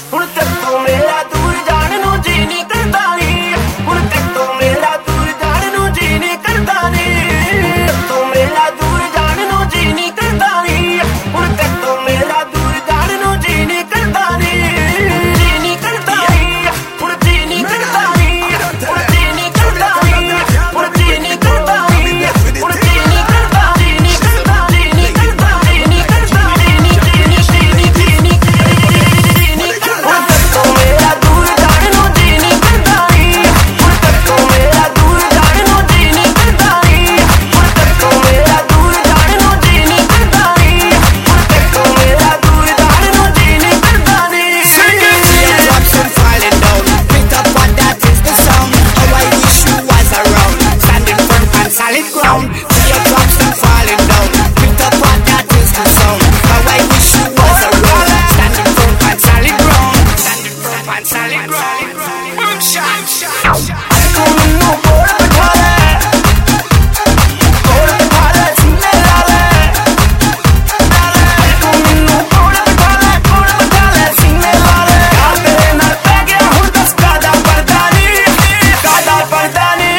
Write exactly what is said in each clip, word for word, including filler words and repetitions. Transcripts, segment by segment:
ਹੁਣ ਤੱਕੋਂ ਮੇਰਾ ਦੂਰ ਜਾਣ ਨੂੰ ਜੀ ਨਹੀਂ ਕਰਦਾ ਨੀ ਹੁਣ ਤੱਕੋਂ ਮੇਰਾ ਦੂਰ ਜਾਣ ਨੂੰ ਜੀ ਨਹੀਂ ਕਰਦਾ ਨੀ ਤੱਕੋਂ ਮੇਰਾ ਦੂਰ ਜਾਣ ਨੂੰ ਜੀ ਨਹੀਂ ਕਰਦਾ ਨੀ ਹੁਣ ਤੱਕੋਂ ਮੇਰਾ ਦੂਰ ਜਾਣ ਨੂੰ ਜੀ ਨਹੀਂ ਕਰਦਾ ਨੀ ਜੀ ਨਹੀਂ ਕਰਦਾ ਨੀ ਹੁਣ ਜੀ ਨਹੀਂ ਕਰਦਾ ਨੀ ਹੁਣ ਜੀ ਨਹੀਂ ਕਰਦਾ ਨੀ ਹੁਣ ਜੀ ਨਹੀਂ ਕਰਦਾ ਨੀ ਹੁਣ ਜੀ ਨਹੀਂ ਕਰਦਾ ਜੀ ਨਹੀਂ ਕਰਦਾ ਜੀ ਨਹੀਂ ਕਰਦਾ ਜੀ ਨਹੀਂ ਕਰਦਾ ਜੀ ਨਹੀਂ ਜੀ ਨਹੀਂ ਜੀ ਨਹੀਂ ਜੀ ਨਹੀਂ ਹੁਣ ਤੱਕੋਂ ਮੇਰਾ ਦੂਰ ਜਾਣ ਨੂੰ ਜੀ ਨਹੀਂ ਕਰਦਾ ਨੀ ਹੁਣ ਤੱਕੋਂ ਮੇਰਾ ਦੂਰ ਜਾਣ ਨੂੰ ਜੀ ਨਹੀਂ ਕਰਦਾ ਨੀ ਹੁਣ ਤੱਕੋਂ ਮੇਰਾ ਦੂਰ ਜਾਣ ਨੂੰ ਜੀ ਨਹੀਂ ਕਰਦਾ ਨੀ ਹੁਣ ਤੱਕੋਂ ਮੇਰਾ ਦੂਰ ਜਾਣ ਨੂੰ ਜੀ ਨਹੀਂ ਕਰਦਾ ਨੀ Teardrops and falling down, picked up what that is the sound. Oh, I wish you was around, standing firm on solid ground. Teardrops and falling down, picked up what that is the sound. Oh, I wish you was around, standing firm on solid ground, standing firm on solid ground. Boom shot, shot, shot. ਤੂੰ ਮੈਨੂੰ ਕੋਲ ਬਿਠਾ ਲੈ ਕੋਲ ਬਿਠਾ ਲੈ ਸੀਨੇ ਲਾ ਲੈ ਤੂੰ ਮੈਨੂੰ ਕੋਲ ਬਿਠਾ ਲੈ ਕੋਲ ਬਿਠਾ ਲੈ ਸੀਨੇ ਲਾ ਲੈ ਯਾਰ ਤੇਰੇ ਨਾਲ ਪੈ ਗਿਆ ਹੁਣ ਦੱਸ ਕਾਹਦਾ ਪਰਦਾ ਨੀ ਕਾਹਦਾ ਪਰਦਾ ਨੀ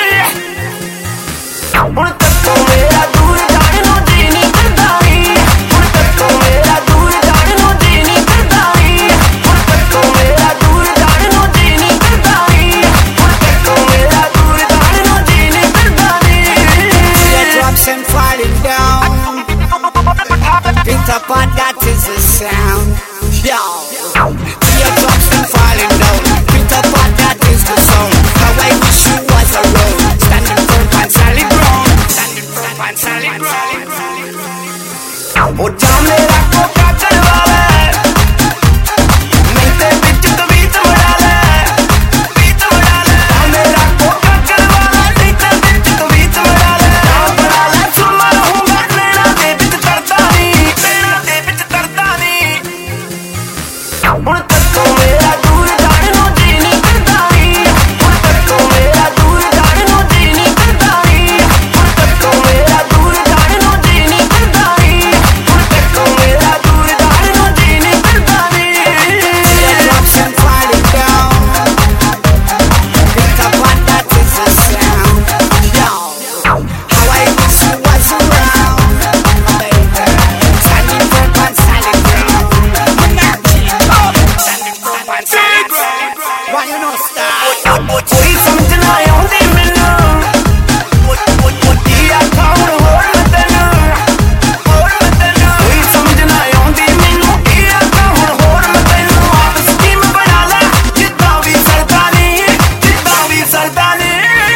ਹੁਣ ਤੱਕੋਂ ਮੇਰਾ ਦੂਰ ਜਾਣ ਨੂੰ ਜੀ ਨਹੀਂ ਕਰਦਾ ਨੀ ਹੁਣ ਤੱਕੋਂ ਮੇਰਾ ਦੂਰ ਜਾਣ ਨੂੰ ਜੀ ਨਹੀਂ ਕਰਦਾ ਨੀ ਹੁਣ ਤੱਕੋਂ ਮੇਰਾ ਦੂਰ ਜਾਣ ਨੂੰ ਜੀ ਨਹੀਂ ਕਰਦਾ ਨੀ ਹੁਣ ਤੱਕੋਂ ਮੇਰਾ ਦੂਰ ਜਾਣ ਨੂੰ ਜੀ ਨਹੀਂ ਕਰਦਾ ਨੀ Teardrops and falling down, picked up what that is the sound. Yo, teardrops and falling down, picked up what that is the sound. How I wish you was around, standing firm on solid ground, standing firm on solid ground. ਉਹ ਜਾ ਮੇਰਾ ਕੋਕਾ ਚੜਵਾ ਲੈ ਨਹੀਂ ਤੇ ਵਿੱਚ ਤਵੀਤ ਵੜਾ ਲੈ ਤਵੀਤ ਵੜਾ ਲੈ ਜਾ ਮੇਰਾ ਕੋਕਾ ਚੜਵਾ ਲੈ ਨਹੀਂ ਤੇ ਵਿੱਚ ਤਵੀਤ ਵੜਾ ਲੈ ਜਾ ਬਣਾ ਲੈ ਸੁਰਮਾ ਰਹੂੰਗਾ ਨੈਣਾ ਦੇ ਵਿੱਚ ਤਰਦਾ ਨੀ ਨੈਣਾ ਦੇ ਵਿੱਚ ਤਰਦਾ ਨੀ ਹੁਣ ਤੱਕੋਂ ਮੇਰਾ ਦੂਰ ਜਾਣ ਨੂੰ ਜੀ ਨਹੀਂ ਕਰਦਾ ਨੀ ਹੁਣ ਤੱਕੋਂ ਮੇਰਾ ਦੂਰ ਜਾਣ ਨੂੰ ਜੀ ਨਹੀਂ ਕਰਦਾ ਨੀ ਹੁਣ ਤੱਕੋਂ ਮੇਰਾ ਦੂਰ ਜਾਣ ਨੂੰ ਜੀ ਨਹੀਂ ਕਰਦਾ ਨੀ ਹੁਣ ਤੱਕੋਂ ਮੇਰਾ ਦੂਰ ਜਾਣ ਨੂੰ ਜੀ ਨਹੀਂ ਕਰਦਾ ਨੀ Teardrops and falling down, picked up what that is the sound. Yo, how I wish you was around, baby, standing firm on solid ground. Standing firm on solid ground. Why you no stop? ਕੋਈ ਸਮਝ ਨਾ ਆਉਂਦੀ ਮੈਨੂੰ ਕੀ ਆਖਾਂ ਹੁਣ ਹੋਰ ਮੈਂ ਤੈਨੂੰ ਹੋਰ ਮੈਂ ਤੈਨੂੰ ਕੋਈ ਸਮਝ ਨਾ ਆਉਂਦੀ ਮੈਨੂੰ ਕੀ ਆਖਾਂ ਹੁਣ ਹੋਰ ਮੈਂ ਤੈਨੂੰ ਆਪ ਸਕੀਮ ਬਣਾ ਲੈ ਜਿੱਦਾਂ ਵੀ ਸਰਦਾ ਨੀ ਜਿੱਦਾਂ ਵੀ ਸਰਦਾ ਨੀ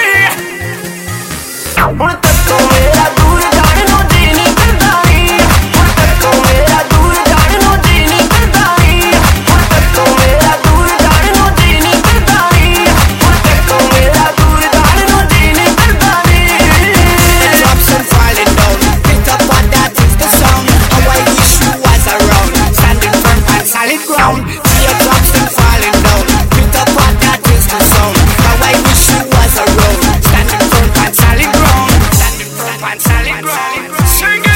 ਹੁਣ ਤੱਕੋਂ ਮੇਰਾ ਦੂਰ ਜਾਣ ਨੂੰ ਜੀ ਨਹੀਂ ਕਰਦਾ ਨੀ ਹੁਣ ਤੱਕੋਂ ਮੇਰਾ ਦੂਰ ਜਾਣ ਨੂੰ ਜੀ ਨਹੀਂ ਕਰਦਾ ਨੀ ਹੁਣ ਤੱਕੋਂ ਮੇਰਾ ਦੂਰ ਜਾਣ ਨੂੰ ਜੀ ਨਹੀਂ ਕਰਦਾ ਨੀ ਹੁਣ ਤੱਕੋਂ ਮੇਰਾ ਦੂਰ ਜਾਣ ਨੂੰ ਜੀ ਨਹੀਂ ਕਰਦਾ ਨੀ Teardrops and falling down, picked up what that is the sound. How I wish you was around, standing firm on solid ground. Teardrops and falling down, picked up what that is the sound. How I wish you was around, standing firm on solid ground, standing firm on solid ground. Sing it.